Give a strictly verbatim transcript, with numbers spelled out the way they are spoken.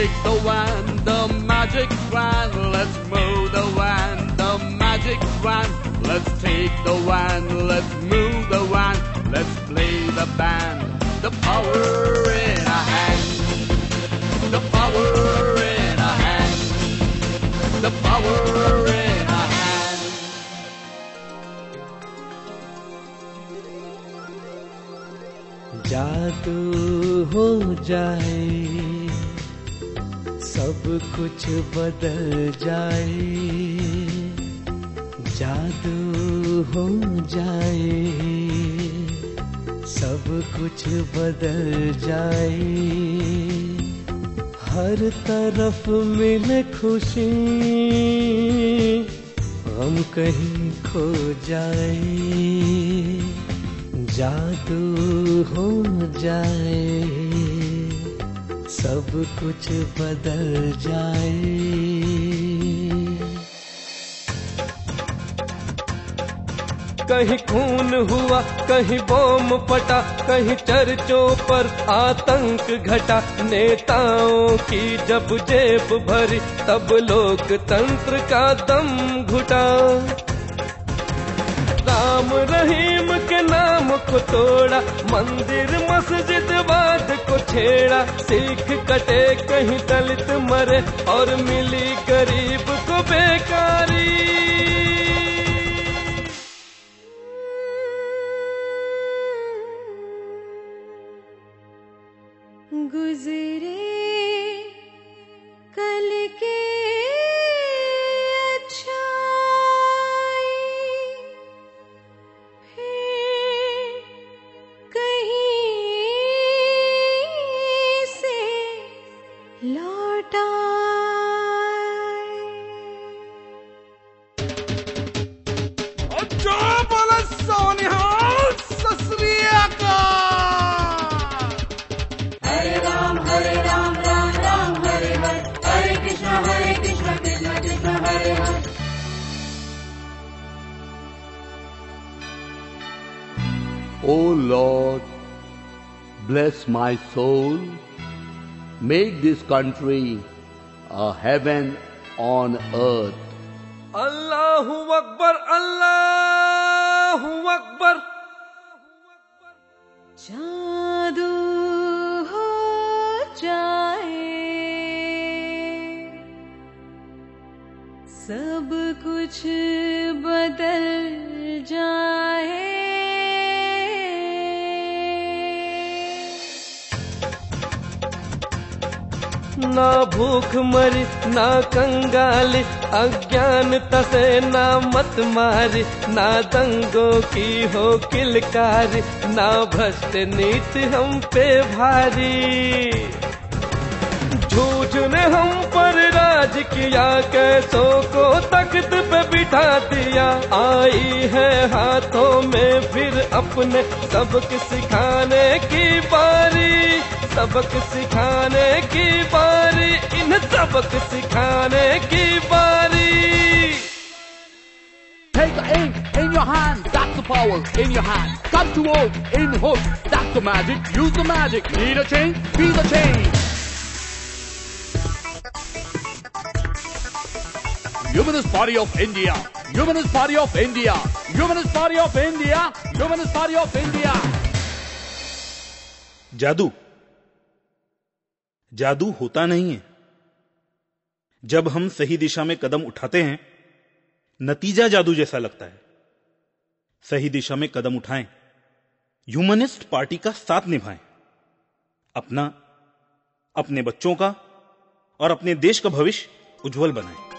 take the wand, the magic wand. Let's move the wand, the magic wand. Let's take the wand, let's move the wand. Let's play the band, the power in our hands. The power in our hands. The power in our hands. जादू हो जाए, सब कुछ बदल जाए। जादू हो जाए, सब कुछ बदल जाए। हर तरफ मिले खुशी, हम कहीं खो जाए। जादू हो जाए, सब कुछ बदल जाए। कहीं खून हुआ, कहीं बम फटा, कहीं चर्चों पर आतंक घटा। नेताओं की जब जेब भरी, तब लोकतंत्र का दम घुटा। राम रहीम के नाम को तोड़ा, मंदिर मस्जिद वाद को छेड़ा। सिख कटे, कहीं दलित मरे, और मिली गरीब को बेकारी। गुजरे कल के अच्छाई, फिर कहीं से लौट आए। अच्छा बोला सोनिया, सत श्री अकाल। हरे राम हरे राम राम राम हरे हरे, हरे कृष्णा हरे Krishna Krishna Krishna Hare Hare. Oh Lord, bless my soul. Make this country a heaven on earth. अल्लाहु अकबर, अल्लाहु अकबर। जादू हो जाए, सब कुछ बदल जाए। ना भूख मरी, ना कंगाली, अज्ञानता से ना मत मारी। ना दंगों की हो किलकारी, ना भ्रष्ट नीति हम पे भारी। झूठ ने हम पर राज किया, कैसों को तख्त पे बिठा दिया। आई है हाथों में फिर अपने सबक सिखाने की बारी। सबक सिखाने की बारी, इन सबक सिखाने की बारी। Take the ink in your hand, that's the power in your hand. Come to work in hook, that's the magic. Use the magic. Need a change? Be the change. Humanist Party of India. Humanist Party of India. Humanist Party of India. Humanist Party of India. जादू जादू होता नहीं है। जब हम सही दिशा में कदम उठाते हैं, नतीजा जादू जैसा लगता है। सही दिशा में कदम उठाएं, ह्यूमनिस्ट पार्टी का साथ निभाएं, अपना, अपने बच्चों का और अपने देश का भविष्य उज्जवल बनाएं।